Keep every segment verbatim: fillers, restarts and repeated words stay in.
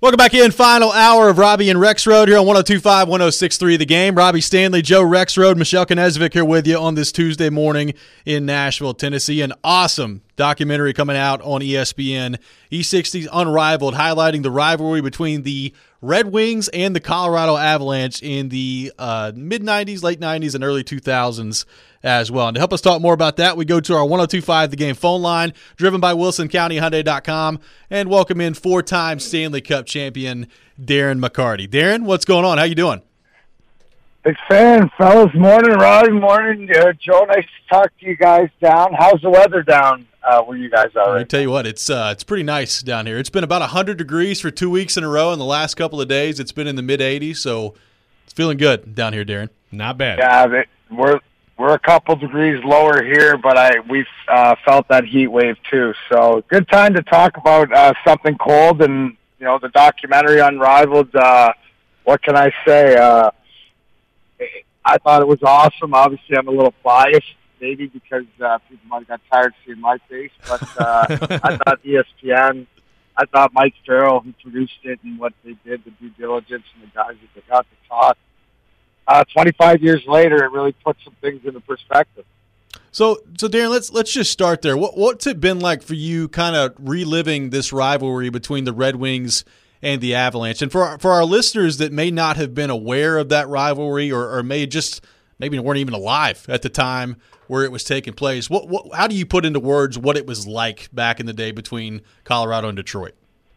Welcome back in. Final hour of Robbie and Rexrode here on one oh two point five, one oh six point three The Game. Robbie Stanley, Joe Rexrode, Michelle Knezvik here with you on this Tuesday morning in Nashville, Tennessee. An awesome documentary coming out on E S P N, E sixty's Unrivaled, highlighting the rivalry between the Red Wings and the Colorado Avalanche in the uh, mid-nineties, late nineties, and early two thousands as well. And to help us talk more about that, we go to our one oh two point five The Game phone line, driven by Wilson County Hyundai dot com, and welcome in four-time Stanley Cup champion Darren McCarty. Darren, what's going on? How you doing? Big fan, fellas. Morning, Robbie. Morning, uh, Joe. Nice to talk to you guys down. How's the weather down uh, where you guys are? Let me tell you what, it's uh, it's pretty nice down here. It's been about one hundred degrees for two weeks in a row. In the last couple of days, it's been in the mid-eighties, so it's feeling good down here, Darren. Not bad. Yeah, they, we're we're a couple degrees lower here, but I we've uh, felt that heat wave too. So good time to talk about uh, something cold, and you know the documentary Unrivaled. Uh, what can I say? Uh, I thought it was awesome. Obviously, I'm a little biased, maybe because uh, people might have got tired of seeing my face. But uh, I thought E S P N, I thought Mike Farrell, who produced it, and what they did, the due diligence, and the guys that they got to talk. Uh, twenty-five years later, it really puts some things into perspective. So, so Darren, let's let's just start there. What what's it been like for you, kind of reliving this rivalry between the Red Wings and the Avalanche? And for our, for our listeners that may not have been aware of that rivalry, or, or may just maybe weren't even alive at the time where it was taking place, what, what how do you put into words what it was like back in the day between Colorado and Detroit?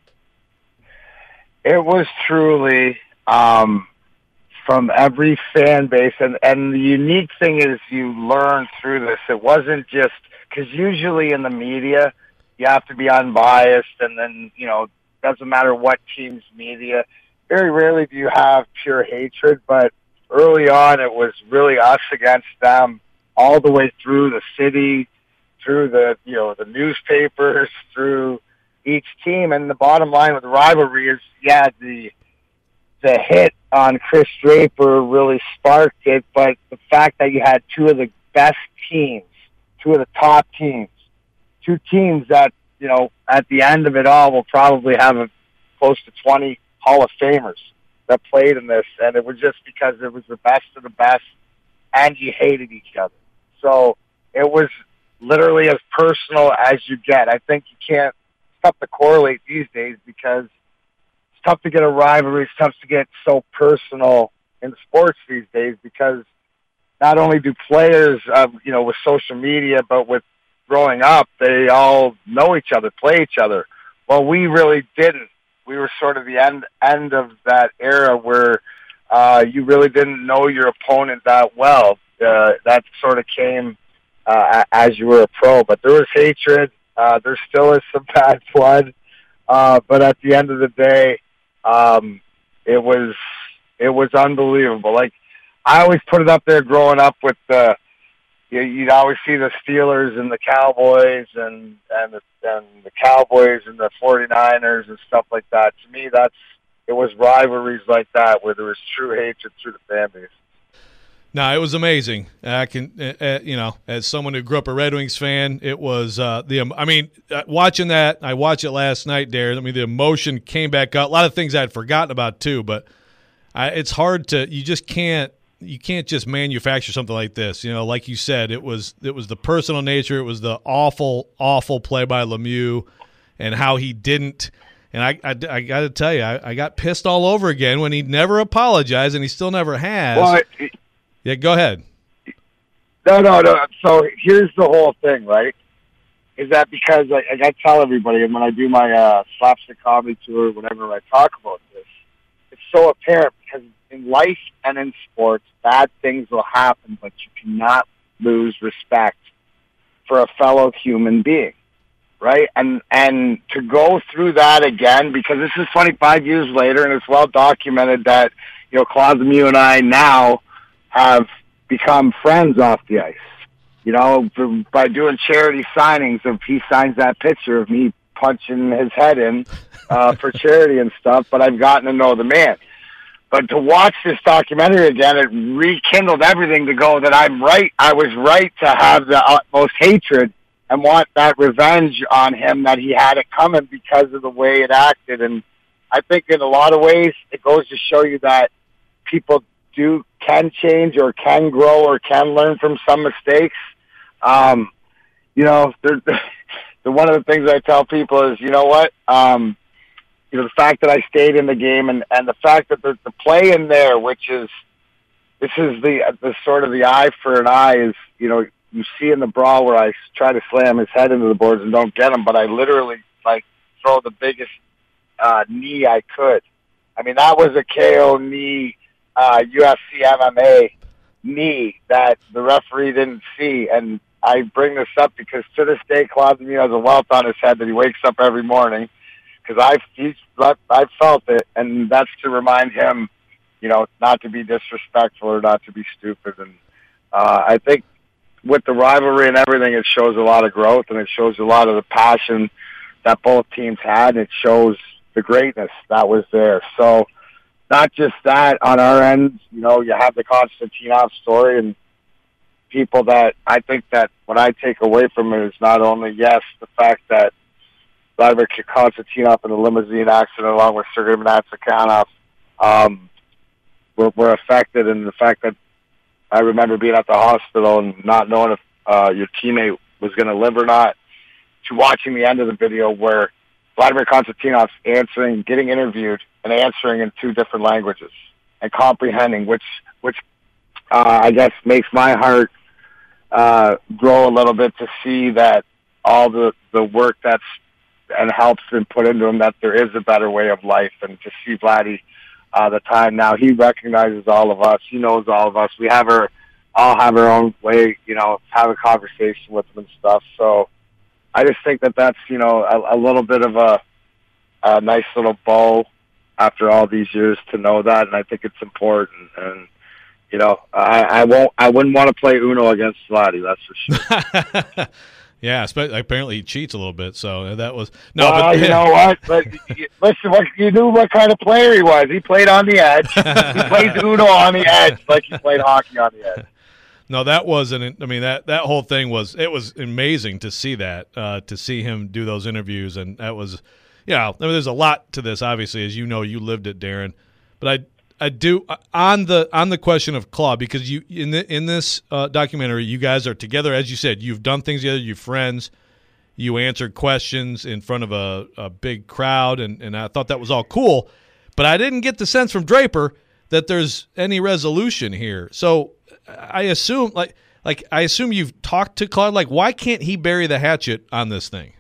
It was truly um, from every fan base, and and the unique thing is you learn through this. It wasn't just because usually in the media you have to be unbiased, and then you know. Doesn't matter what team's media. Very rarely do you have pure hatred, but early on it was really us against them all the way through the city, through the, you know, the newspapers, through each team. And the bottom line with the rivalry is, yeah, the the hit on Chris Draper really sparked it, but the fact that you had two of the best teams, two of the top teams, two teams that, you know, at the end of it all, we'll probably have a, close to twenty Hall of Famers that played in this, and it was just because it was the best of the best, and you hated each other. So it was literally as personal as you get. I think you can't, it's tough to correlate these days because it's tough to get a rivalry, it's tough to get so personal in sports these days because not only do players, uh, you know, with social media, but with growing up, they all know each other, play each other. Well, we really didn't. We were sort of the end end of that era where uh, you really didn't know your opponent that well. Uh, that sort of came uh, as you were a pro. But there was hatred. Uh, there still is some bad blood. Uh, but at the end of the day, um, it was it was unbelievable. Like I always put it up there growing up with the. You'd always see the Steelers and the Cowboys and and the, and the Cowboys and the forty-niners and stuff like that. To me, that's it was rivalries like that where there was true hatred through the fan base. No, it was amazing. I can, uh, uh, you know, as someone who grew up a Red Wings fan, it was uh, the. I mean, uh, watching that, I watched it last night, Darren. I mean, the emotion came back up. A lot of things I'd forgotten about too, but I, it's hard to. You just can't. You can't just manufacture something like this. You know, like you said, it was it was the personal nature. It was the awful, awful play by Lemieux and how he didn't. And I, I, I got to tell you, I, I got pissed all over again when he never apologized, and he still never has. Well, it, yeah, go ahead. No, no, no. So here's the whole thing, right? Is that because I, I got to tell everybody, and when I do my uh, slapstick comedy tour, whenever I talk about this, it's so apparent because in life and in sports, bad things will happen, but you cannot lose respect for a fellow human being, right? And and to go through that again, because this is twenty-five years later, and it's well documented that, you know, Claude Lemieux and I now have become friends off the ice. You know, for, by doing charity signings, if he signs that picture of me punching his head in uh, for charity and stuff, but I've gotten to know the man. But to watch this documentary again, it rekindled everything to go that I'm right. I was right to have the utmost hatred and want that revenge on him that he had it coming because of the way it acted. And I think in a lot of ways it goes to show you that people do can change or can grow or can learn from some mistakes. Um, you know, they're, they're, one of the things I tell people is, you know what, um, you know, the fact that I stayed in the game and, and the fact that the, the play in there, which is, this is the, the sort of the eye for an eye is, you know, you see in the brawl where I try to slam his head into the boards and don't get him, but I literally, like, throw the biggest uh, knee I could. I mean, that was a K O knee, uh, U F C M M A knee that the referee didn't see. And I bring this up because to this day, Claude Lemieux has a welt on his head that he wakes up every morning because I've, he's, I've felt it, and that's to remind him, you know, not to be disrespectful or not to be stupid. And uh, I think with the rivalry and everything, it shows a lot of growth, and it shows a lot of the passion that both teams had, and it shows the greatness that was there. So not just that on our end, you know, you have the Konstantinov story and people that I think that what I take away from it is not only, yes, the fact that Vladimir Konstantinov in a limousine accident along with Sergei Manatsakanov um, were, were affected, and the fact that I remember being at the hospital and not knowing if uh, your teammate was going to live or not, to watching the end of the video where Vladimir Konstantinov's answering, getting interviewed, and answering in two different languages and comprehending, which which uh, I guess makes my heart uh, grow a little bit to see that all the, the work that's and help's been put into him, that there is a better way of life, and to see Vladdy uh, the time now, he recognizes all of us. He knows all of us. We have our, all have our own way, you know, have a conversation with him and stuff. So I just think that that's, you know, a, a little bit of a, a nice little bow after all these years to know that, and I think it's important. And you know, I, I won't, I wouldn't want to play Uno against Vladdy, that's for sure. Yeah, apparently he cheats a little bit, so that was no. Well, but you know what? But listen, what you knew what kind of player he was. He played on the edge. He plays Uno on the edge, like he played hockey on the edge. No, that wasn't. I mean, that that whole thing was. It was amazing to see that, uh, to see him do those interviews, and that was, you know, I mean, there's a lot to this. Obviously, as you know, you lived it, Darren. But I. I do on the on the question of Claude, because you in the, in this uh, documentary, you guys are together, as you said. You've done things together. You're friends. You answered questions in front of a, a big crowd, and, and I thought that was all cool. But I didn't get the sense from Draper that there's any resolution here. So I assume like like I assume you've talked to Claude. Like, why can't he bury the hatchet on this thing?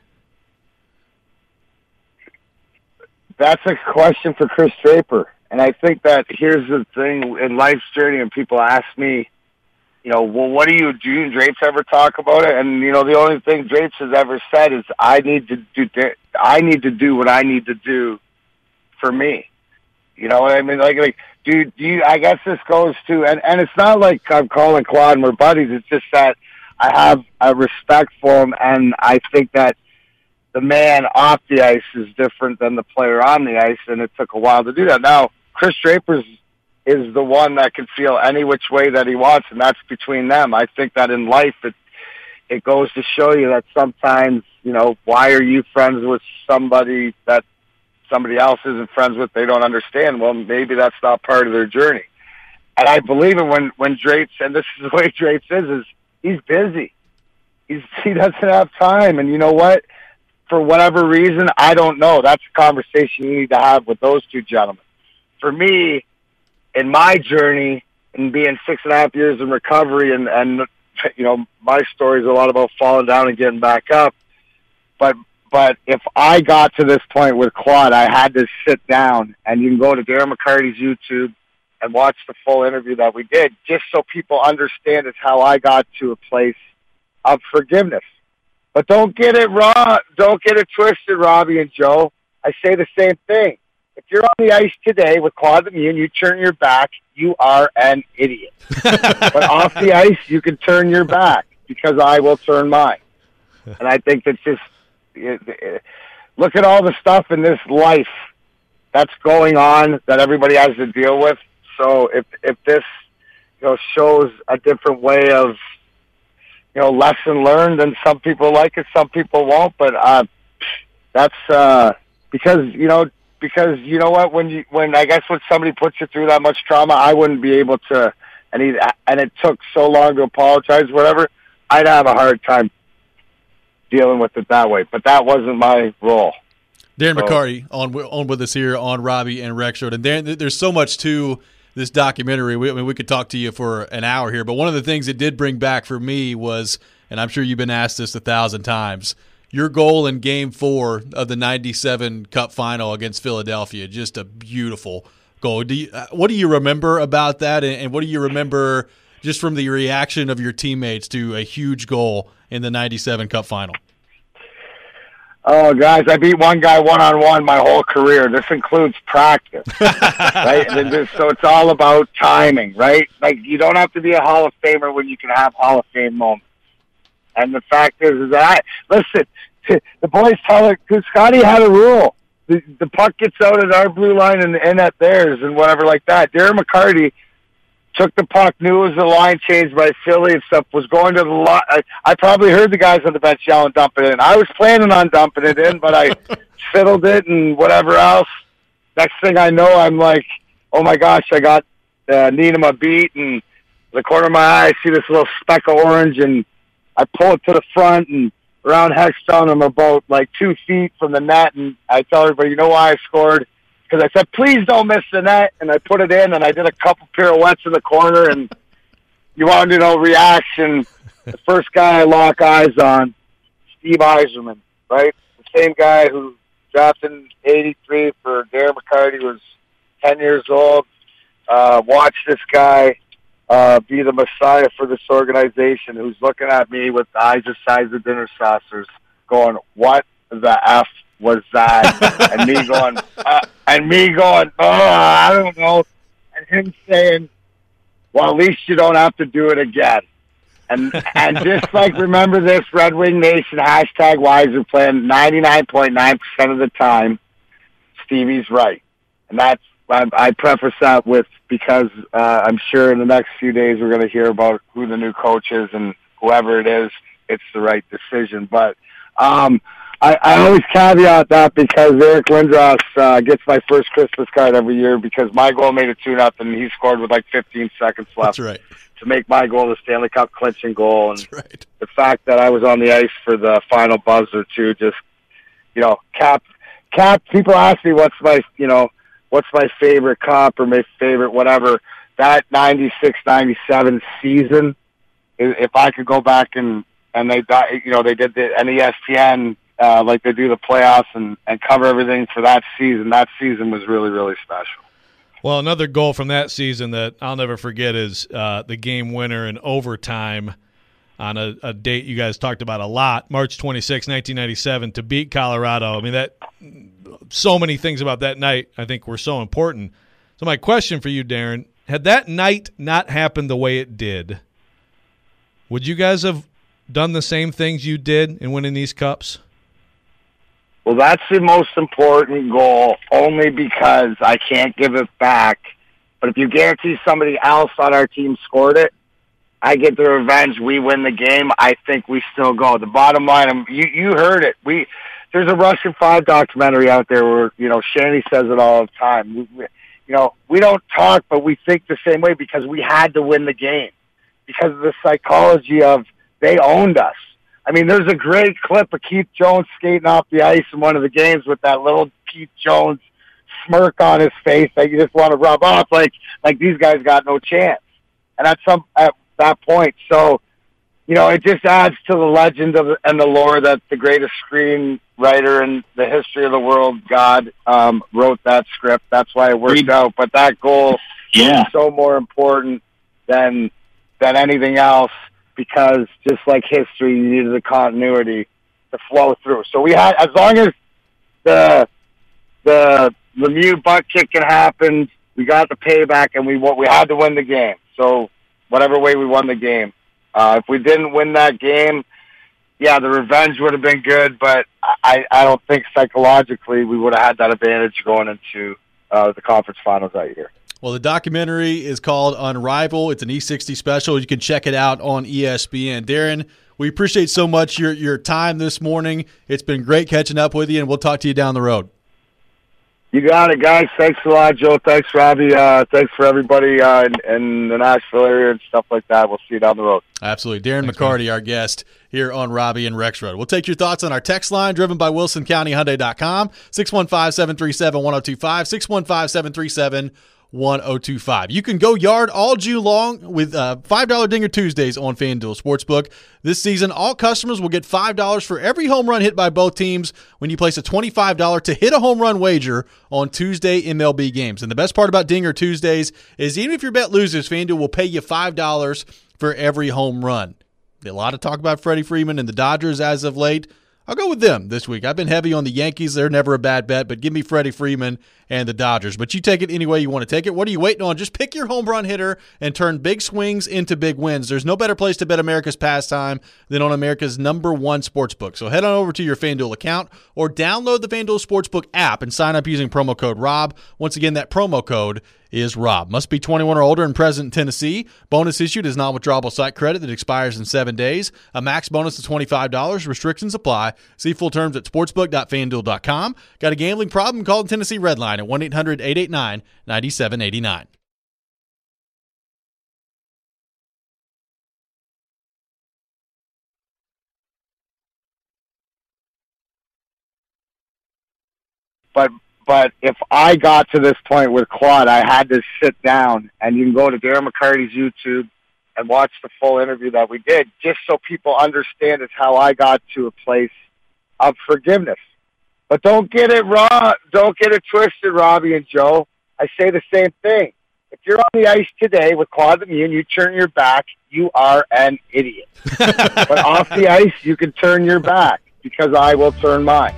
That's a question for Chris Draper. And I think that here's the thing in life's journey, and people ask me, you know, well, what do you do? And Drapes ever talk about it? And, you know, the only thing Drapes has ever said is, I need to do, I need to do what I need to do for me. You know what I mean? Like, like, dude, do you, I guess this goes to, and, and it's not like I'm calling Claude and we're buddies. It's just that I have a respect for him, and I think that the man off the ice is different than the player on the ice, and it took a while to do that. Now, Chris Draper is the one that can feel any which way that he wants, and that's between them. I think that in life, it it goes to show you that sometimes, you know, why are you friends with somebody that somebody else isn't friends with? They don't understand. Well, maybe that's not part of their journey. And I believe it when, when Drapes, and this is the way Drapes is, is he's busy. He's, he doesn't have time, and you know what? For whatever reason, I don't know. That's a conversation you need to have with those two gentlemen. For me, in my journey, and being six and a half years in recovery, and, and you know, my story is a lot about falling down and getting back up. But but if I got to this point with Claude, I had to sit down, and you can go to Darren McCarty's YouTube and watch the full interview that we did, just so people understand it's how I got to a place of forgiveness. But don't get it wrong. Don't get it twisted, Robbie and Joe. I say the same thing. If you're on the ice today with Claude Lemieux and you turn your back, you are an idiot. But off the ice, you can turn your back, because I will turn mine. And I think that's just it, it, look at all the stuff in this life that's going on that everybody has to deal with. So if if this, you know, shows a different way of, you know, lesson learned, then some people like it, some people won't. But uh, that's uh, because, you know, because you know what, when you when I guess when somebody puts you through that much trauma, I wouldn't be able to, and he, and it took so long to apologize, whatever. I'd have a hard time dealing with it that way, but that wasn't my role. Darren so. McCarty on on with us here on Robbie and Rexrode, and Darren, there's so much to this documentary. We, I mean, we could talk to you for an hour here, but one of the things it did bring back for me was, and I'm sure you've been asked this a thousand times, your goal in Game Four of the ninety-seven Cup Final against Philadelphia. Just a beautiful goal. Do you, what do you remember about that, and, and what do you remember just from the reaction of your teammates to a huge goal in the ninety-seven Cup Final? Oh, guys, I beat one guy one-on-one my whole career. This includes practice, right? And just, so it's all about timing, right? Like, you don't have to be a Hall of Famer when you can have Hall of Fame moments. And the fact is, is that, I, listen, the boys tell it, because Scotty had a rule. The, the puck gets out at our blue line and in at theirs and whatever like that. Darren McCarty took the puck, knew it was a line change by Philly and stuff, was going to the line. I, I probably heard the guys on the bench yelling, dump it in. I was planning on dumping it in, but I fiddled it and whatever else. Next thing I know, I'm like, oh my gosh, I got uh, Niedema beat, and the corner of my eye, I see this little speck of orange, and I pull it to the front, and around Hexstone, I'm about like two feet from the net, and I tell everybody, you know why I scored? Because I said, please don't miss the net, and I put it in, and I did a couple pirouettes in the corner, and you wanted to know reaction. The first guy I lock eyes on, Steve Yzerman, right? The same guy who drafted in eighty-three for Darren McCarty, was ten years old. Uh, watch this guy uh, be the messiah for this organization, who's looking at me with the eyes the size of dinner saucers, going, what the F was that? And me going, uh, and me going, oh, I don't know. And him saying, well, at least you don't have to do it again. And and just like, remember this, Red Wing Nation, hashtag Wiser plan, ninety-nine point nine percent of the time, Stevie's right. And that's, I, I preface that with, because uh, I'm sure in the next few days we're going to hear about who the new coach is, and whoever it is, it's the right decision. But um, I, I always caveat that because Eric Lindros uh, gets my first Christmas card every year because my goal made it two nothing. He scored with like fifteen seconds left. That's right. To make my goal the Stanley Cup clinching goal. And That's right. The fact that I was on the ice for the final buzzer too, just, you know, cap, cap, people ask me what's my, you know, what's my favorite cup or my favorite whatever. That ninety-six ninety-seven season, if I could go back and, and they, you know, they did the an E S P N, uh, like they do the playoffs and, and cover everything for that season. That season was really, really special. Well, another goal from that season that I'll never forget is uh, the game winner in overtime on a, a date you guys talked about a lot, March twenty-sixth, nineteen ninety-seven, to beat Colorado. I mean, that so many things about that night I think were so important. So my question for you, Darren, had that night not happened the way it did, would you guys have done the same things you did in winning these cups? Well, that's the most important goal, only because I can't give it back. But if you guarantee somebody else on our team scored it, I get the revenge, we win the game, I think we still go. The bottom line, you you heard it. We There's a Russian Five documentary out there where, you know, Shanny says it all the time. We, we, you know, we don't talk, but we think the same way because we had to win the game. Because of the psychology of they owned us. I mean, there's a great clip of Keith Jones skating off the ice in one of the games with that little Keith Jones smirk on his face that you just want to rub off, like like these guys got no chance. And at some at that point, so you know, it just adds to the legend of and the lore that the greatest screenwriter in the history of the world, God, um, wrote that script. That's why it worked out. But that goal yeah. is so more important than than anything else. Because just like history, you needed the continuity to flow through. So we had, as long as the the Lemieux butt kicking happened, we got the payback, and we we had to win the game. So whatever way we won the game, uh, if we didn't win that game, yeah, the revenge would have been good. But I I don't think psychologically we would have had that advantage going into uh, the conference finals that year. Well, the documentary is called Unrivaled. It's an E sixty special. You can check it out on E S P N. Darren, we appreciate so much your, your time this morning. It's been great catching up with you, and we'll talk to you down the road. You got it, guys. Thanks a lot, Joe. Thanks, Robbie. Uh, thanks for everybody uh, in, in the Nashville area and stuff like that. We'll see you down the road. Absolutely. Darren Thanks, McCarty, man. our guest here on Robbie and Rex Road. We'll take your thoughts on our text line driven by Wilson County Hyundai dot com, six one five, seven three seven, one oh two five, six one five, seven three seven, one oh two five. You can go yard all June long with uh, five dollar Dinger Tuesdays on FanDuel Sportsbook. This season, all customers will get five dollars for every home run hit by both teams when you place a twenty-five dollars to hit a home run wager on Tuesday M L B games. And the best part about Dinger Tuesdays is even if your bet loses, FanDuel will pay you five dollars for every home run. A lot of talk about Freddie Freeman and the Dodgers as of late. I'll go with them this week. I've been heavy on the Yankees. They're never a bad bet, but give me Freddie Freeman and the Dodgers. But you take it any way you want to take it. What are you waiting on? Just pick your home run hitter and turn big swings into big wins. There's no better place to bet America's pastime than on America's number one sportsbook. So head on over to your FanDuel account or download the FanDuel Sportsbook app and sign up using promo code ROB. Once again, that promo code is ROB. Must be twenty-one or older and present in Tennessee. Bonus issued is non-withdrawable site credit that expires in seven days. A max bonus of twenty-five dollars. Restrictions apply. See full terms at sportsbook dot fan duel dot com. Got a gambling problem? Call the Tennessee Red Line at one eight hundred, eight eight nine, nine seven eight nine. But but if I got to this point with Claude, I had to sit down, and you can go to Darren McCarty's YouTube and watch the full interview that we did, just so people understand it's how I got to a place of forgiveness. But don't get it wrong. Don't get it twisted, Robbie and Joe. I say the same thing. If you're on the ice today with Claude Lemieux and you turn your back, you are an idiot. But off the ice, you can turn your back because I will turn mine.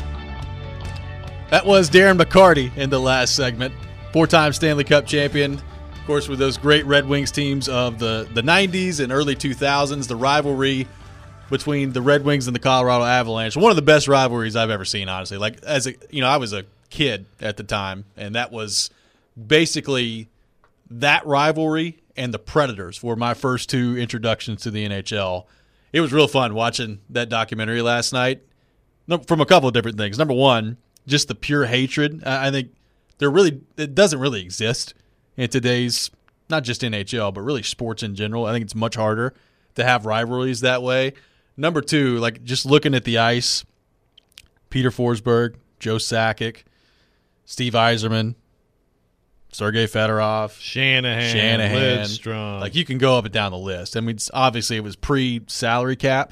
That was Darren McCarty in the last segment. Four-time Stanley Cup champion. Of course, with those great Red Wings teams of the, the nineties and early two thousands, the rivalry between the Red Wings and the Colorado Avalanche. One of the best rivalries I've ever seen, honestly. Like, as a, you know, I was a kid at the time, and that was basically that rivalry and the Predators were my first two introductions to the N H L. It was real fun watching that documentary last night from a couple of different things. Number one, just the pure hatred. I think there really it doesn't really exist in today's, not just N H L, but really sports in general. I think it's much harder to have rivalries that way. Number two, like just looking at the ice, Peter Forsberg, Joe Sakic, Steve Yzerman, Sergei Fedorov, Shanahan, Shanahan. Lidstrom. Like you can go up and down the list. I mean, it's, obviously it was pre-salary cap,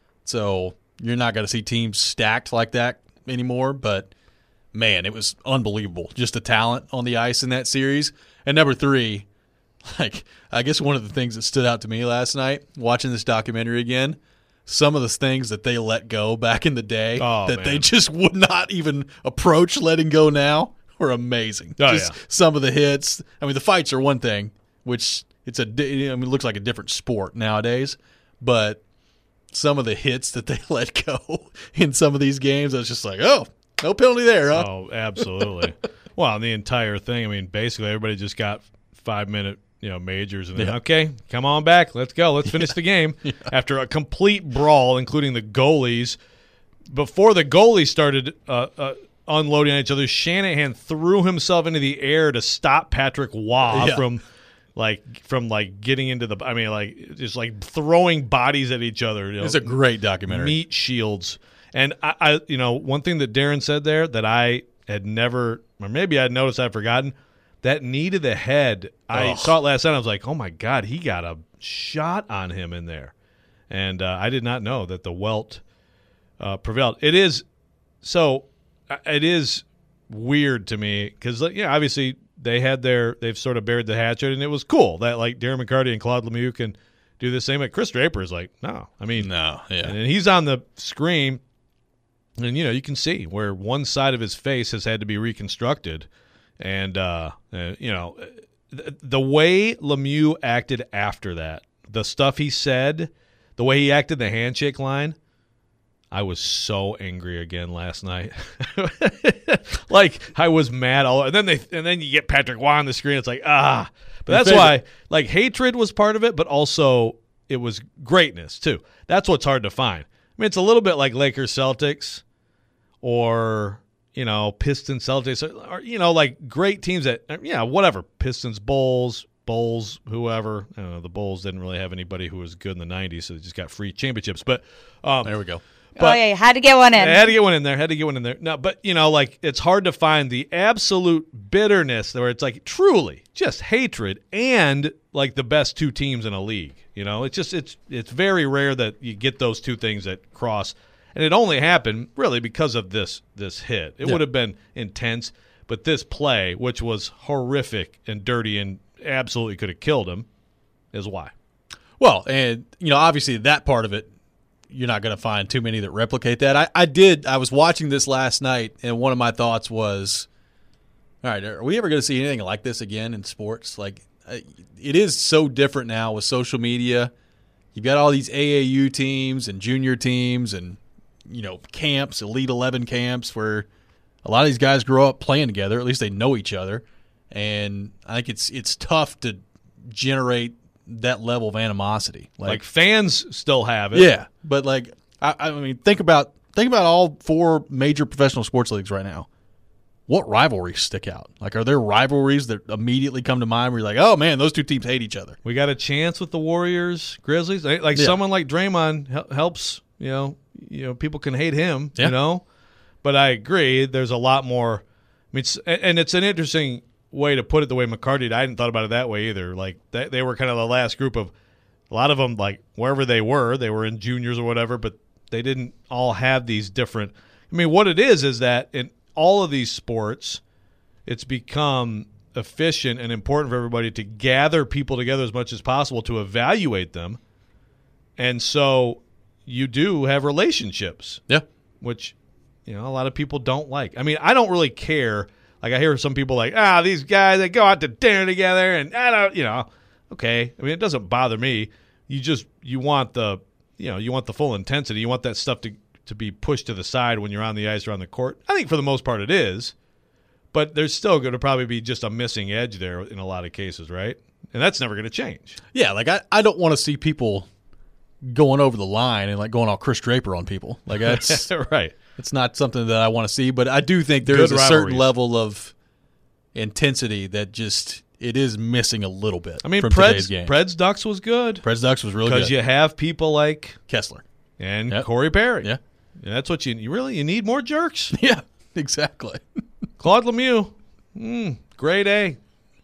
so you're not going to see teams stacked like that anymore, but man, it was unbelievable. Just the talent on the ice in that series. And number three, like I guess one of the things that stood out to me last night, watching this documentary again, some of the things that they let go back in the day oh, that man. they just would not even approach letting go now were amazing. Oh, just yeah. some of the hits. I mean, the fights are one thing, which it's a, I mean, it looks like a different sport nowadays, but some of the hits that they let go in some of these games, I was just like, oh, no penalty there, huh? Oh, absolutely. Well, the entire thing, I mean, basically everybody just got five-minute, you know, majors and then, Yeah. okay, come on back. Let's go. Let's finish Yeah. the game. Yeah. After a complete brawl, including the goalies. Before the goalies started uh, uh, unloading on each other, Shanahan threw himself into the air to stop Patrick Waugh Yeah. from – like from like getting into the, I mean, like just like throwing bodies at each other. You know, It's a great documentary. meat shields. And I, I, you know, one thing that Darren said there that I had never, or maybe I'd noticed I'd forgotten, that knee to the head. I Ugh. saw it last night. I was like, oh my God, he got a shot on him in there. And uh, I did not know that the welt uh, prevailed. It is, so uh, it is weird to me because, yeah, obviously they had their, they've sort of buried the hatchet, and it was cool that like Darren McCarty and Claude Lemieux can do the same. Like Chris Draper is like, no, I mean, No, yeah. and he's on the screen, and you know you can see where one side of his face has had to be reconstructed, and uh, uh, you know th- the way Lemieux acted after that, the stuff he said, the way he acted, the handshake line. I was so angry again last night. Like I was mad all, and then they, and then you get Patrick Waugh on the screen. It's like ah, but that's why like hatred was part of it, but also it was greatness too. That's what's hard to find. I mean, it's a little bit like Lakers Celtics, or you know, Pistons, Celtics, or, or you know, like great teams that, yeah, whatever, Pistons, Bulls, Bulls, whoever. I don't know, the Bulls didn't really have anybody who was good in the nineties, so they just got free championships. But um, there we go. But, oh, yeah, you had to get one in. I had to get one in there. Had to get one in there. No, but, you know, like, it's hard to find the absolute bitterness where it's, like, truly just hatred and, like, the best two teams in a league. You know, it's just, it's it's very rare that you get those two things that cross. And it only happened, really, because of this this hit. It yeah. would have been intense, but this play, which was horrific and dirty and absolutely could have killed him, is why. Well, and, you know, obviously that part of it, you're not going to find too many that replicate that. I, I did. I was watching this last night, and one of my thoughts was, all right, are we ever going to see anything like this again in sports? Like, it is so different now with social media. You've got all these A A U teams and junior teams and, you know, camps, Elite eleven camps where a lot of these guys grow up playing together. At least they know each other. And I think it's it's tough to generate that level of animosity. Like, like fans still have it. Yeah, but like I, I mean, think about think about all four major professional sports leagues right now. What rivalries stick out? Like, are there rivalries that immediately come to mind where you're like, oh man, those two teams hate each other? We got a chance with the Warriors, Grizzlies. Like yeah. someone like Draymond helps. You know, you know, people can hate him. Yeah. You know, but I agree. There's a lot more. I mean, it's, and it's an interesting way to put it the way McCarty did. I hadn't thought about it that way either. Like they, they were kind of the last group of a lot of them, like wherever they were, they were in juniors or whatever, but they didn't all have these different. I mean, what it is is that in all of these sports, it's become efficient and important for everybody to gather people together as much as possible to evaluate them. And so you do have relationships. Yeah. Which, you know, a lot of people don't like. I mean, I don't really care. Like, I hear some people like, ah, these guys, they go out to dinner together, and I don't, you know, okay. I mean, it doesn't bother me. You just, you want the, you know, you want the full intensity. You want that stuff to, to be pushed to the side when you're on the ice or on the court. I think for the most part it is, but there's still going to probably be just a missing edge there in a lot of cases, right? And that's never going to change. Yeah, like, I, I don't want to see people going over the line and, like, going all Chris Draper on people. Like, that's right. It's not something that I want to see, but I do think there is a certain level of intensity that just it is missing a little bit. I mean, from Preds, today's game. Preds Ducks was good. Preds Ducks was really good because you have people like Kessler and yep. Corey Perry. Yeah, and that's what you, you really you need more jerks. Yeah, exactly. Claude Lemieux, mm, grade A.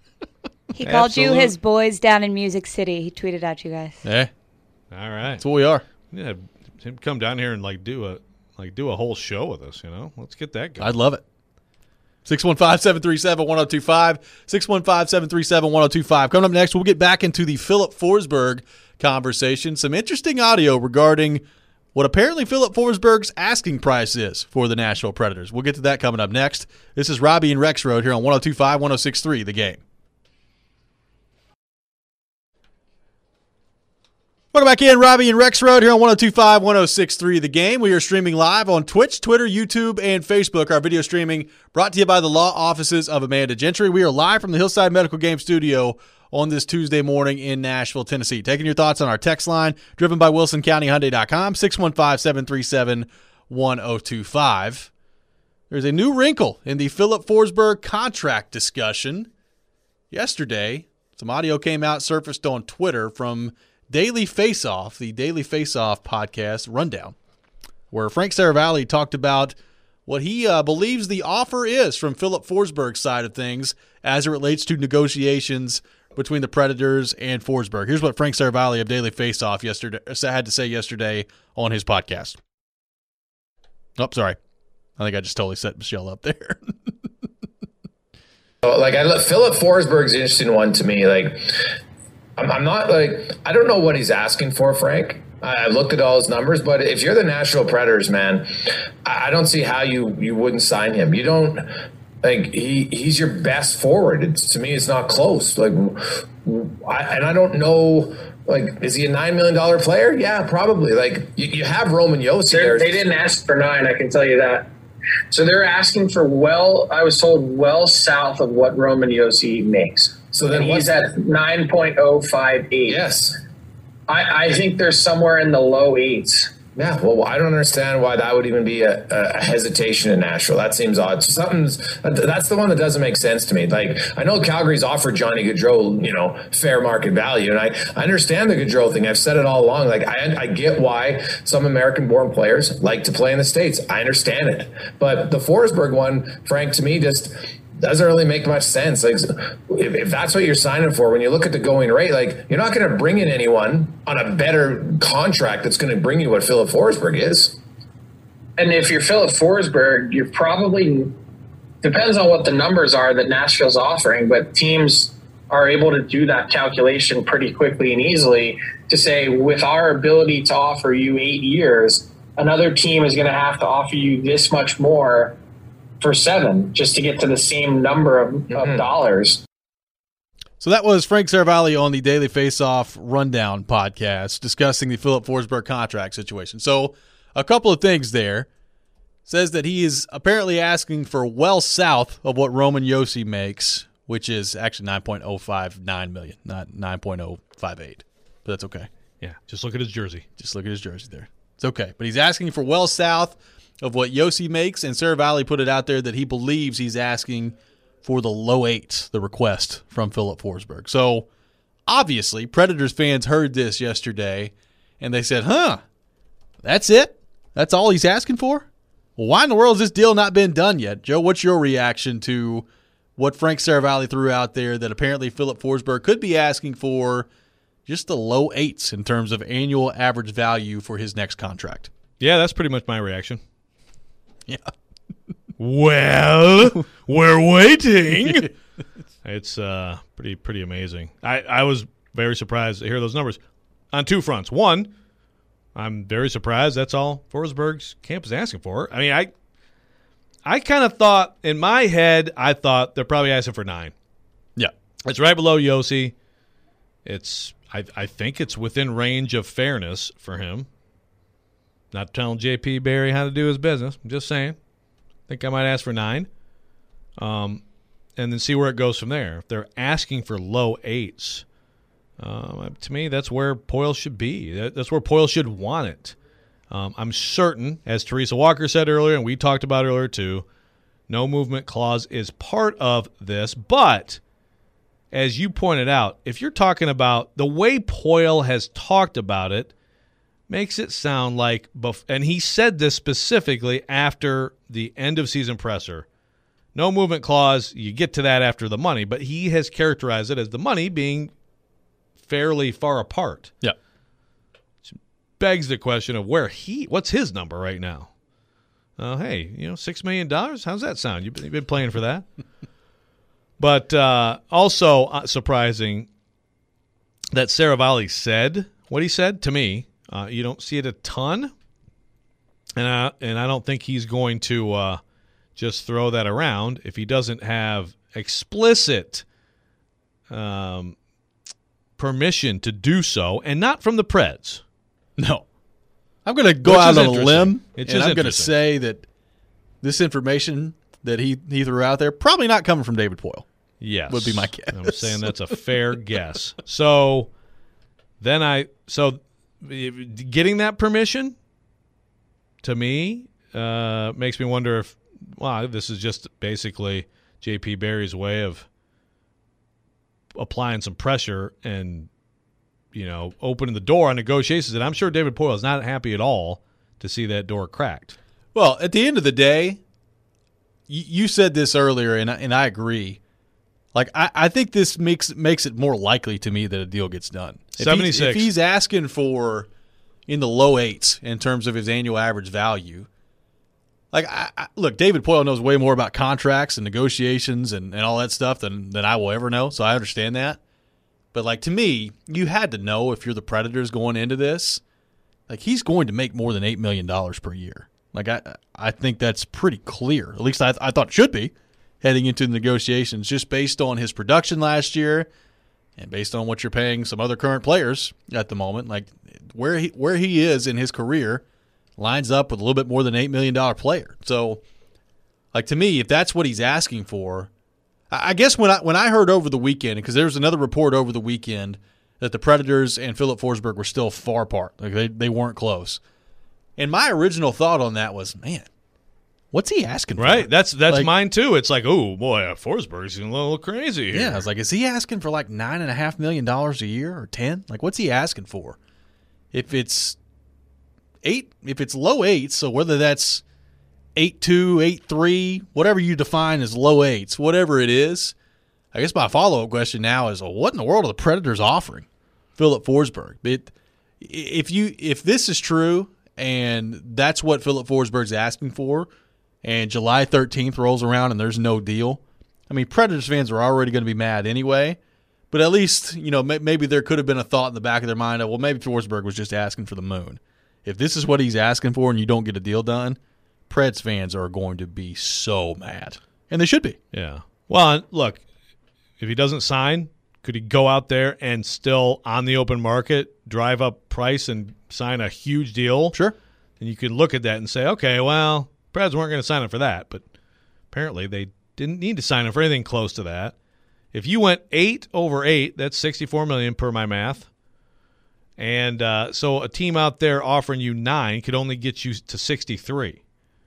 He called Absolute. you his boys down in Music City. He tweeted out you guys. Yeah, all right. That's what we are. Yeah, him come down here and like do a. Like, do a whole show with us, you know? Let's get that going. I'd love it. six one five, seven three seven, one oh two five. six one five, seven three seven, one oh two five. Coming up next, we'll get back into the Filip Forsberg conversation. Some interesting audio regarding what apparently Filip Forsberg's asking price is for the Nashville Predators. We'll get to that coming up next. This is Robbie and Rexroad here on one oh two five, one oh six three, The Game. Welcome back in, Robbie and Rexroad here on one oh two five, one oh six three The Game. We are streaming live on Twitch, Twitter, YouTube, and Facebook. Our video streaming brought to you by the law offices of Amanda Gentry. We are live from the Hillside Medical Game Studio on this Tuesday morning in Nashville, Tennessee. Taking your thoughts on our text line, driven by Wilson County Hyundai dot com, six one five, seven three seven, one oh two five. There's a new wrinkle in the Filip Forsberg contract discussion. Yesterday, some audio came out, surfaced on Twitter from Daily Faceoff, the Daily Faceoff podcast rundown, where Frank Saravalli talked about what he uh, believes the offer is from Filip Forsberg's side of things as it relates to negotiations between the Predators and Forsberg. Here's what Frank Saravalli of Daily Faceoff yesterday had to say yesterday on his podcast. Oh, sorry. I think I just totally set Michelle up there. Like, I Filip Forsberg's an interesting one to me. Like, I'm, I'm not like, I don't know what he's asking for, Frank. I looked at all his numbers, but if you're the Nashville Predators, man, I don't see how you, you wouldn't sign him. You don't, like, he he's your best forward. It's, to me, it's not close. Like, I, and I don't know, like, is he a nine million dollars player? Yeah, probably. Like, you, you have Roman Josi there. They didn't ask for nine, I can tell you that. So they're asking for well, I was told well south of what Roman Josi makes. So then he's at nine point oh five eight. Yes. I, I think they're somewhere in the low eights. Yeah, well, I don't understand why that would even be a, a hesitation in Nashville. That seems odd. Something's that's the one that doesn't make sense to me. Like, I know Calgary's offered Johnny Gaudreau, you know, fair market value, and I, I understand the Gaudreau thing. I've said it all along. Like, I, I get why some American-born players like to play in the States. I understand it, but the Forsberg one, Frank, to me, just doesn't really make much sense. Like, if, if that's what you're signing for, when you look at the going rate, like, you're not going to bring in anyone on a better contract that's going to bring you what Philip Forsberg is. And if you're Philip Forsberg, you're probably, depends on what the numbers are that Nashville's offering, but teams are able to do that calculation pretty quickly and easily to say, with our ability to offer you eight years, another team is going to have to offer you this much more for seven just to get to the same number of, mm-hmm. of dollars. So that was Frank Seravalli on the Daily Faceoff Rundown podcast discussing the Philip Forsberg contract situation. So a couple of things there. Says that he is apparently asking for well south of what Roman Josi makes, which is actually nine point oh five nine million dollars, not nine point oh five eight. But that's okay. Yeah, just look at his jersey. Just look at his jersey there. It's okay. But he's asking for well south of what Josi makes, and Seravalli put it out there that he believes he's asking for the low eights, the request from Philip Forsberg. So, obviously, Predators fans heard this yesterday, and they said, huh, that's it? That's all he's asking for? Well, why in the world has this deal not been done yet? Joe, what's your reaction to what Frank Seravalli threw out there that apparently Philip Forsberg could be asking for just the low eights in terms of annual average value for his next contract? Yeah, that's pretty much my reaction. Yeah. Well, we're waiting. It's uh, pretty pretty amazing. I, I was very surprised to hear those numbers on two fronts. One, I'm very surprised that's all Forsberg's camp is asking for. I mean, I I kind of thought, in my head, I thought they're probably asking for nine. Yeah. It's right below Josi. It's I, I think it's within range of fairness for him. Not telling J P Barry how to do his business. I'm just saying. I think I might ask for nine. Um, and then see where it goes from there. If they're asking for low eights, um, to me, that's where Poile should be. That, that's where Poile should want it. Um, I'm certain, as Teresa Walker said earlier, and we talked about earlier too, no movement clause is part of this. But, as you pointed out, if you're talking about the way Poile has talked about it, makes it sound like, and he said this specifically after the end of season presser, no movement clause, you get to that after the money, but he has characterized it as the money being fairly far apart. Yeah. Which begs the question of where he, what's his number right now? Uh, hey, you know, six million dollars? How's that sound? You've been, you've been playing for that? But uh, also uh, surprising that Seravalli said what he said to me. Uh, you don't see it a ton, and I, and I don't think he's going to uh, just throw that around if he doesn't have explicit um, permission to do so, and not from the Preds. No. I'm going to go Which out is on a limb, It's and just I'm going to say that this information that he, he threw out there, probably not coming from David Poile. Yes. Would be my guess. I'm saying that's a fair guess. So then I – so – getting that permission, to me, uh, makes me wonder if, well, this is just basically J P Barry's way of applying some pressure and, you know, opening the door on negotiations. And I'm sure David Poile is not happy at all to see that door cracked. Well, at the end of the day, you, you said this earlier, and I, and I agree. Like, I, I think this makes makes it more likely to me that a deal gets done. If seventy-six. He's, if he's asking for in the low eights in terms of his annual average value, like, I, I, look, David Poile knows way more about contracts and negotiations and, and all that stuff than, than I will ever know, so I understand that. But, like, to me, you had to know if you're the Predators going into this, like, he's going to make more than eight million dollars per year. Like, I I think that's pretty clear. At least I, I thought it should be. Heading into the negotiations, just based on his production last year and based on what you're paying some other current players at the moment, like where he where he is in his career lines up with a little bit more than an eight million dollars player. So, like, to me, if that's what he's asking for, I guess when I when I heard over the weekend, because there was another report over the weekend that the Predators and Philip Forsberg were still far apart. Like they, they weren't close. And my original thought on that was, man, what's he asking for? Right. That's that's like, mine too. It's like, oh boy, uh, Forsberg's a little crazy here. Yeah, I was like, is he asking for like nine and a half million dollars a year or ten? Like, what's he asking for? If it's eight, if it's low eights, so whether that's eight two, eight three, whatever you define as low eights, whatever it is, I guess my follow up question now is, well, what in the world are the Predators offering Filip Forsberg? It, if you if this is true and that's what Filip Forsberg's asking for, and July thirteenth rolls around and there's no deal, I mean, Predators fans are already going to be mad anyway, but at least, you know, maybe there could have been a thought in the back of their mind of, well, maybe Forsberg was just asking for the moon. If this is what he's asking for and you don't get a deal done, Preds fans are going to be so mad. And they should be. Yeah. Well, look, if he doesn't sign, could he go out there and still, on the open market, drive up price and sign a huge deal? Sure. And you could look at that and say, okay, well, Preds weren't going to sign him for that, but apparently they didn't need to sign him for anything close to that. If you went eight over eight, that's sixty-four million dollars per my math. And uh, so a team out there offering you nine could only get you to sixty-three.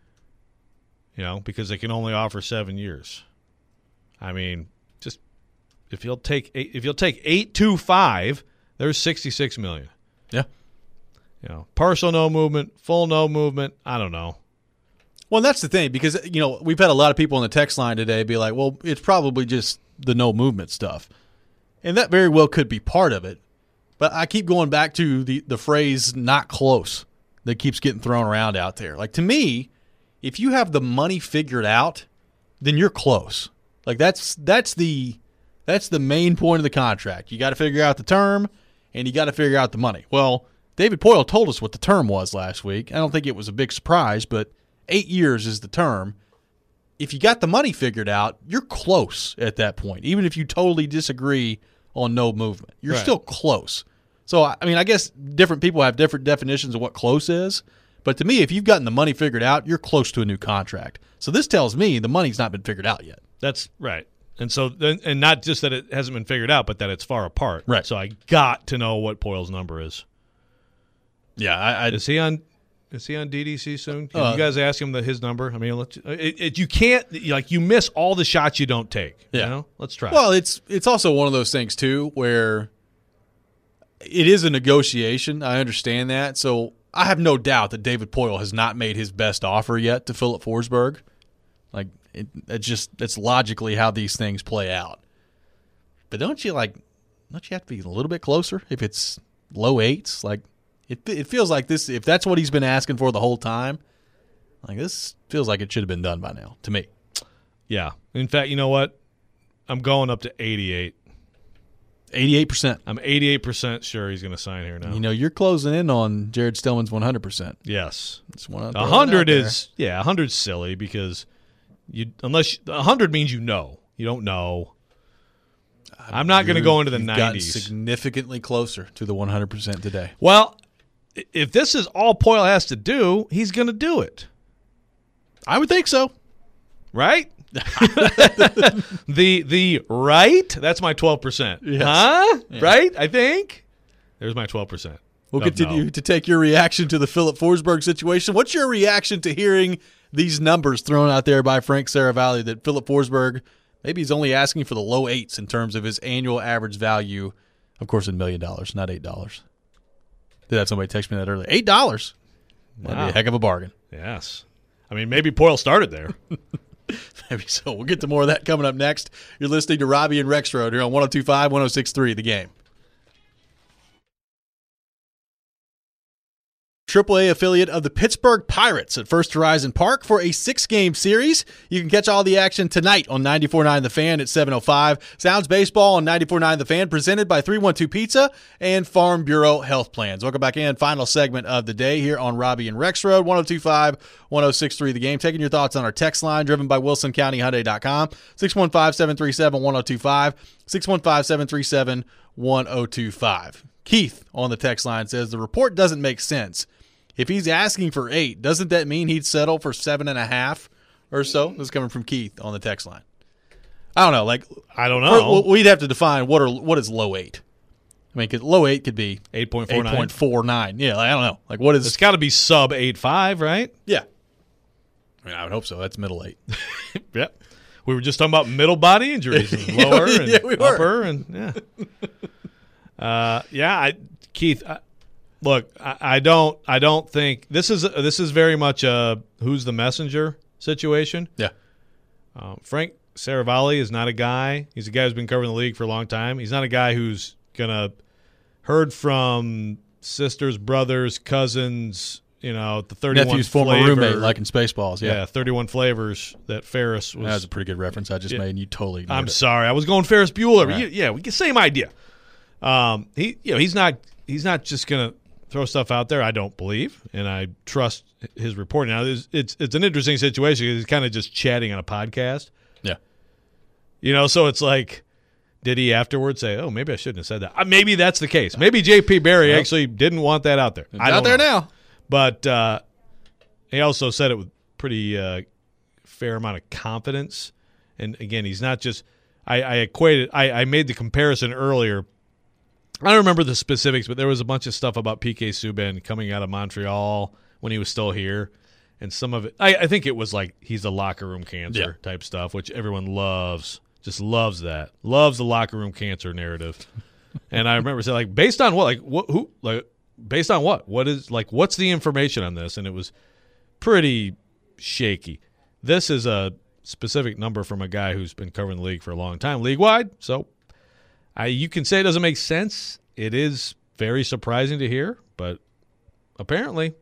You know, because they can only offer seven years. I mean, just if you'll take eight, if you'll take eight two five, there's sixty-six million. Yeah. You know, partial no movement, full no movement. I don't know. Well, that's the thing, because, you know, we've had a lot of people on the text line today be like, well, it's probably just the no movement stuff. And that very well could be part of it. But I keep going back to the, the phrase not close that keeps getting thrown around out there. Like, to me, if you have the money figured out, then you're close. Like, that's that's the that's the main point of the contract. You got to figure out the term, and you got to figure out the money. Well, David Poile told us what the term was last week. I don't think it was a big surprise, but eight years is the term. If you got the money figured out, you're close at that point. Even if you totally disagree on no movement, you're Right. still close. So, I mean, I guess different people have different definitions of what close is. But to me, if you've gotten the money figured out, you're close to a new contract. So this tells me the money's not been figured out yet. That's right. And so, and not just that it hasn't been figured out, but that it's far apart. Right. So I got to know what Poile's number is. Yeah, I, I Is he on? Is he on D D C soon? Can Uh, you guys ask him the, his number? I mean, let's, it, it, you can't like you miss all the shots you don't take. Yeah. You know? Let's try. Well, it's it's also one of those things too where it is a negotiation. I understand that. So I have no doubt that David Poile has not made his best offer yet to Filip Forsberg. Like it, it's just that's logically how these things play out. But don't you like? Don't you have to be a little bit closer if it's low eights? Like it, it feels like this. If that's what he's been asking for the whole time, like this feels like it should have been done by now to me. Yeah. In fact, you know what? I'm going up to eighty-eight. eighty-eight percent. I'm eighty-eight percent sure he's going to sign here now. You know, you're closing in on Jared Stillman's one hundred percent. Yes. It's one A hundred is yeah, a hundred's silly because you unless a hundred means you know. You don't know. I'm not going to go into the You've gotten nineties. significantly closer to the one hundred percent today. Well, i- if this is all Poile has to do, he's going to do it, I would think so. right? the the right? That's my twelve percent. Yes. Huh? Right? I think. There's my twelve percent. We'll of continue no. to take your reaction to the Filip Forsberg situation. What's your reaction to hearing these numbers thrown out there by Frank Saravalli that Filip Forsberg, maybe he's only asking for the low eights in terms of his annual average value, of course, in million dollars, not eight dollars. Did have somebody text me that earlier? Eight dollars. That'd Wow. be a heck of a bargain. Yes. I mean, maybe Poile started there. Maybe so. We'll get to more of that coming up next. You're listening to Robbie and Rexroad here on one oh two point five, one oh six point three The Game. triple A affiliate of the Pittsburgh Pirates at First Horizon Park for a six-game series. You can catch all the action tonight on ninety-four point nine The Fan at seven oh five. Sounds Baseball on ninety-four point nine The Fan, presented by three one two Pizza and Farm Bureau Health Plans. Welcome back in. Final segment of the day here on Robbie and Rexroad, one oh two point five, one oh six point three The Game. Taking your thoughts on our text line, driven by Wilson County Hyundai dot com, six one five, seven three seven, one oh two five, six one five, seven three seven, one oh two five. Keith on the text line says, the report doesn't make sense. If he's asking for eight, doesn't that mean he'd settle for seven and a half or so? This is coming from Keith on the text line. I don't know. Like I don't know. we'd have to define what are what is low eight. I mean, cause low eight could be eight point four nine. eight point four nine. Yeah, I don't know. Like, what is? It's got to be sub eight five, right? Yeah. I mean, I would hope so. That's middle eight. Yeah. We were just talking about middle body injuries, and lower and yeah, we were. upper, and yeah. uh, yeah, I, Keith. I, look, I, I don't. I don't think this is this is very much a who's the messenger situation. Yeah. Um, Frank Saravalli is not a guy. He's a guy who's been covering the league for a long time. He's not a guy who's gonna heard from sisters, brothers, cousins. You know, the thirty-one Nephew's flavor, former roommate, like in Spaceballs. Yeah. yeah, thirty-one flavors that Ferris was. That was a pretty good reference I just Yeah. made, and you totally ignored I'm it. sorry, I was going Ferris Bueller. But Right. you, yeah, we get same idea. Um, he, you know, he's not he's not just gonna throw stuff out there. I don't believe, and I trust his reporting. Now, it's it's, it's an interesting situation because he's kind of just chatting on a podcast. Yeah. You know, so it's like, did he afterwards say, "Oh, maybe I shouldn't have said that"? Uh, maybe that's the case. Maybe J P. Barry Well, actually didn't want that out there. It's I don't out there know. now. But uh, he also said it with pretty uh, fair amount of confidence. And again, he's not just. I, I equated. I, I made the comparison earlier. I don't remember the specifics, but there was a bunch of stuff about P K Subban coming out of Montreal when he was still here, and some of it. I, I think it was like he's a locker room cancer Yeah. type stuff, which everyone loves. Just loves that. Loves the locker room cancer narrative. And I remember saying, like, based on what? Like, what? Who? Like, based on what? What is like? What's the information on this? And it was pretty shaky. This is a specific number from a guy who's been covering the league for a long time, league wide. So, I you can say it doesn't make sense. It is very surprising to hear, but apparently,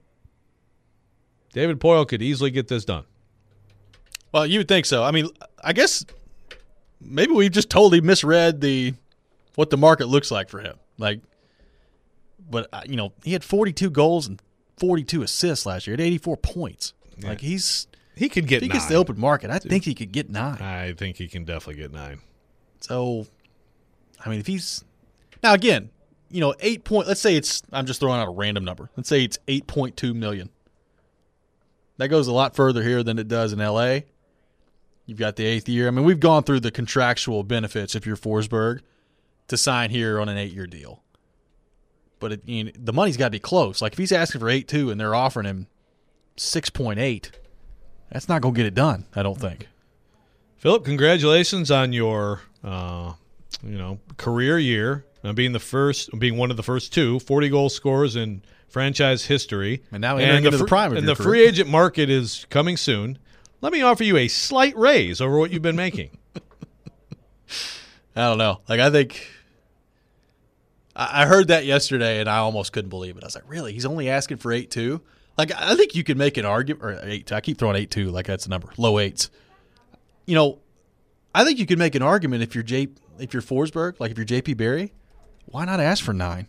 David Poile could easily get this done. Well, you would think so. I mean, I guess maybe we just totally misread the what the market looks like for him. Like, but uh, you know, he had forty-two goals and forty-two assists last year at eighty-four points. Yeah. Like he's He could get if he nine. gets the open market, I think he could get nine. I think he can definitely get nine. So, I mean, if he's now again, you know, eight point. Let's say it's. I'm just throwing out a random number. Let's say it's eight point two million. That goes a lot further here than it does in L A. You've got the eighth year. I mean, we've gone through the contractual benefits if you're Forsberg to sign here on an eight-year deal. But it, you know, the money's got to be close. Like if he's asking for eight two and they're offering him six point eight, that's not going to get it done. I don't think. Philip, congratulations on your, uh, you know, career year. Uh, being the first, being one of the first two forty goal scorers in franchise history. And now entering into the fr- prime of And your the career. free agent market is coming soon. Let me offer you a slight raise over what you've been making. I don't know. Like I think I I heard that yesterday and I almost couldn't believe it. I was like, really? He's only asking for eight two? Like I think you could make an argument or eight. I keep throwing eight two like that's a number. Low eights. You know, I think you could make an argument if you're J if you're Forsberg, like if you're J P. Barry, why not ask for nine?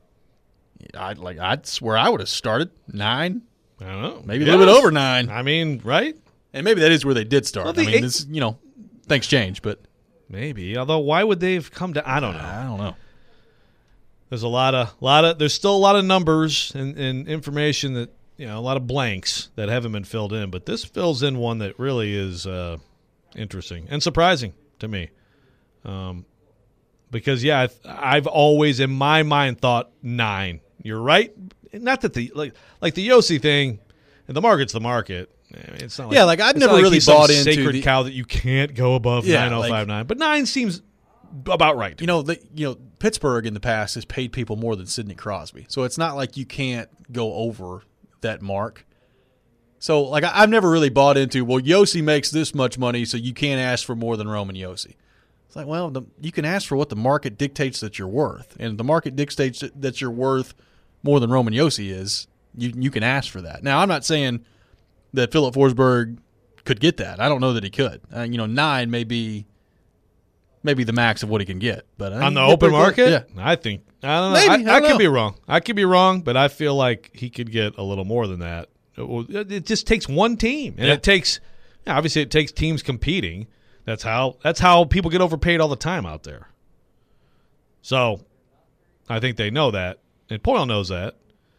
I like I'd swear I would have started nine, I don't know. maybe a Yes. little bit over nine. I mean, right? And maybe that is where they did start. Well, the I mean, eight- this, you know, things change, but Maybe. Although, why would they have come to? I don't know. I don't know. There's a lot of, lot of, there's still a lot of numbers and, and information that, you know, a lot of blanks that haven't been filled in. But this fills in one that really is uh, interesting and surprising to me. Um, because yeah, I've, I've always in my mind thought nine. You're right. Not that the like like the Yossi thing, the market's the market. I mean, it's not like, Yeah, like, I've it's never not like really he's some bought into sacred the- cow that you can't go above Yeah, nine oh five nine. But nine seems about right. You know, the, you know, Pittsburgh in the past has paid people more than Sidney Crosby, so it's not like you can't go over that mark. So, like, I, I've never really bought into, well, Yossi makes this much money, so you can't ask for more than Roman Yossi. It's like, well, the, you can ask for what the market dictates that you're worth, and if the market dictates that, that you're worth more than Roman Yossi is, you you can ask for that. Now, I'm not saying that Philip Forsberg could get that. I don't know that he could. Uh, you know, nine may be maybe the max of what he can get, but I On the think open pretty close. market? yeah. I think I don't know. Maybe, I, I I, don't could know. be wrong. I could be wrong, but I feel like he could get a little more than that. It, will- it just takes one team, and Yeah. it takes yeah, obviously it takes teams competing. That's how that's how people get overpaid all the time out there. So, I think they know that, and Poile knows that,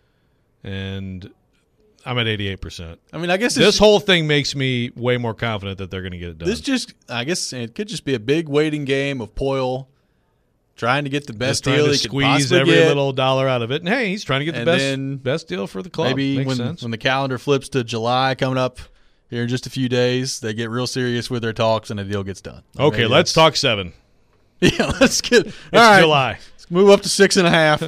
and I'm at eighty-eight percent. I mean, I guess This it's, whole thing makes me way more confident that they're going to get it done. this just I guess it could just be a big waiting game of Poile trying to get the best Just trying deal to he could squeeze possibly every get. little dollar out of it. And hey, he's trying Just to trying to squeeze get. possibly every get. little dollar out of it. And hey, he's trying to get the And best then best deal for the club. Maybe Makes when, sense. when the calendar flips to July coming up here in just a few days, they get real serious with their talks and a deal gets done. Okay, Maybe let's that's- talk seven. Yeah, let's get. It's all right, July. Let's move up to six and a half.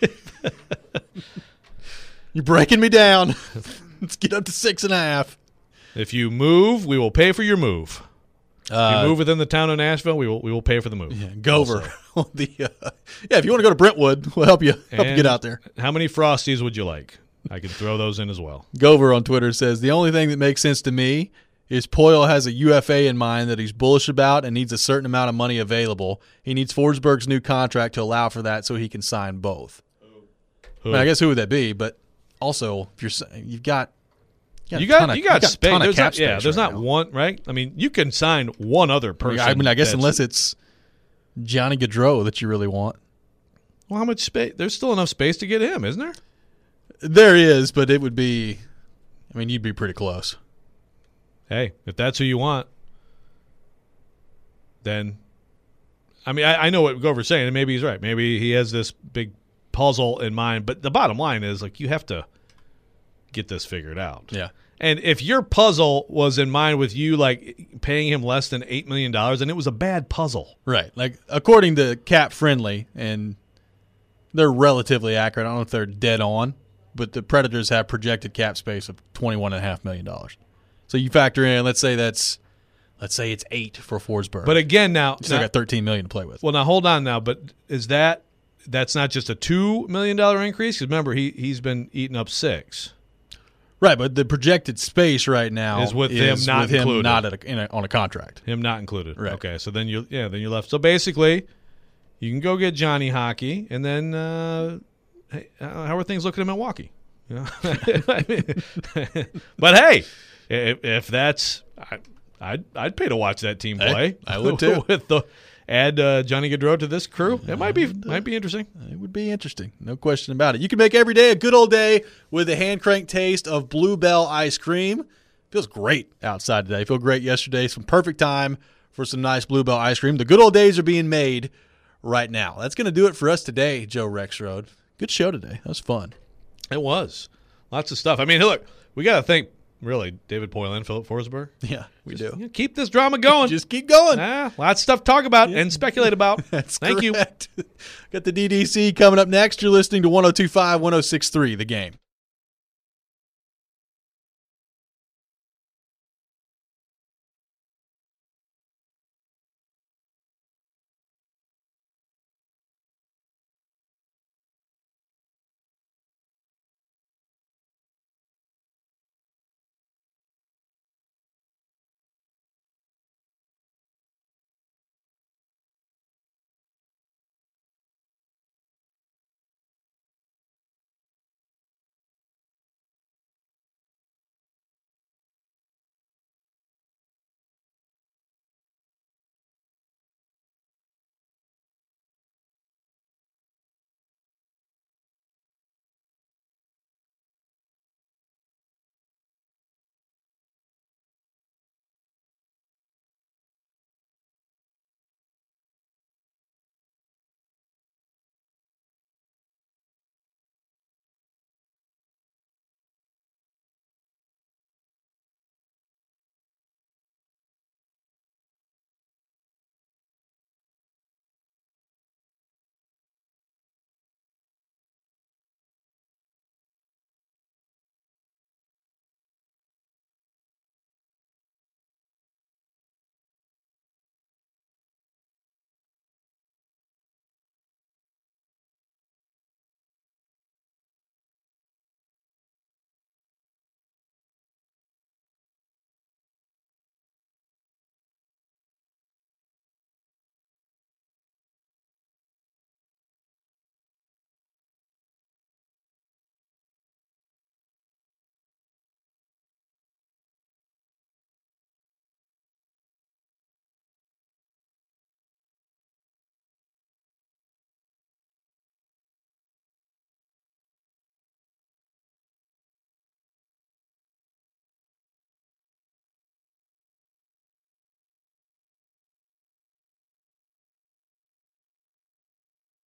You're breaking me down. Let's get up to six and a half. If you move, we will pay for your move. Uh, If you move within the town of Nashville, we will we will pay for the move. Yeah, Gover. the, uh, yeah, if you want to go to Brentwood, we'll help you help you And get out there. How many Frosties would you like? I can throw those in as well. Gover on Twitter says, the only thing that makes sense to me is Poyle has a U F A in mind that he's bullish about and needs a certain amount of money available. He needs Forsberg's new contract to allow for that so he can sign both. I, mean, I guess who would that be? But also, if you're saying you've got you got You got ton of- you got, got a space. ton of There's cap not, yeah, space there's right not now. one, right? I mean, you can sign one other person. I mean, I guess that's- unless it's Johnny Gaudreau that you really want. Well, how much space? There's still enough space to get him, isn't there? There is, but it would be. I mean, you'd be pretty close. Hey, if that's who you want, then I mean, I, I know what Gover's saying, and maybe he's right. Maybe he has this big puzzle in mind, but the bottom line is, like, you have to get this figured out. Yeah. And if your puzzle was in mind with you, like, paying him less than eight million dollars, and it was a bad puzzle. Right. Like, according to Cap Friendly, and they're relatively accurate. I don't know if they're dead on, but the Predators have projected cap space of twenty-one point five million dollars. So you factor in, let's say that's, let's say it's eight for Forsberg. But again, now, you still now got thirteen million dollars to play with. well, now hold on now, but is that that's not just a two million dollars increase? Because remember, he, he's been eating up six. Right, but the projected space right now Is with him not with him included. not at a, in a, on a contract. Him not included. Right. Okay, so then you yeah, then you're left. So basically, you can go get Johnny Hockey, and then uh, hey, uh, how are things looking in Milwaukee? You know? I mean, but hey, if, if that's I, I'd I'd pay to watch that team Hey, play. I would too. With the add uh, Johnny Gaudreau to this crew, it might be might be interesting. It would be interesting. No question about it. You can make every day a good old day with a hand crank taste of Bluebell ice cream. Feels great outside today. Feel great yesterday. Some perfect time for some nice Bluebell ice cream. The good old days are being made right now. That's going to do it for us today, Joe Rexrode. Good show today. That was fun. It was lots of stuff. I mean, look, we got to thank really David Poyle and Philip Forsberg. Yeah, we Just, do. you know, keep this drama going. Just keep going. Ah, lots of stuff to talk about and speculate about. That's Thank you. correct. Got the D D C coming up next. You're listening to one oh two point five, one oh six point three The Game.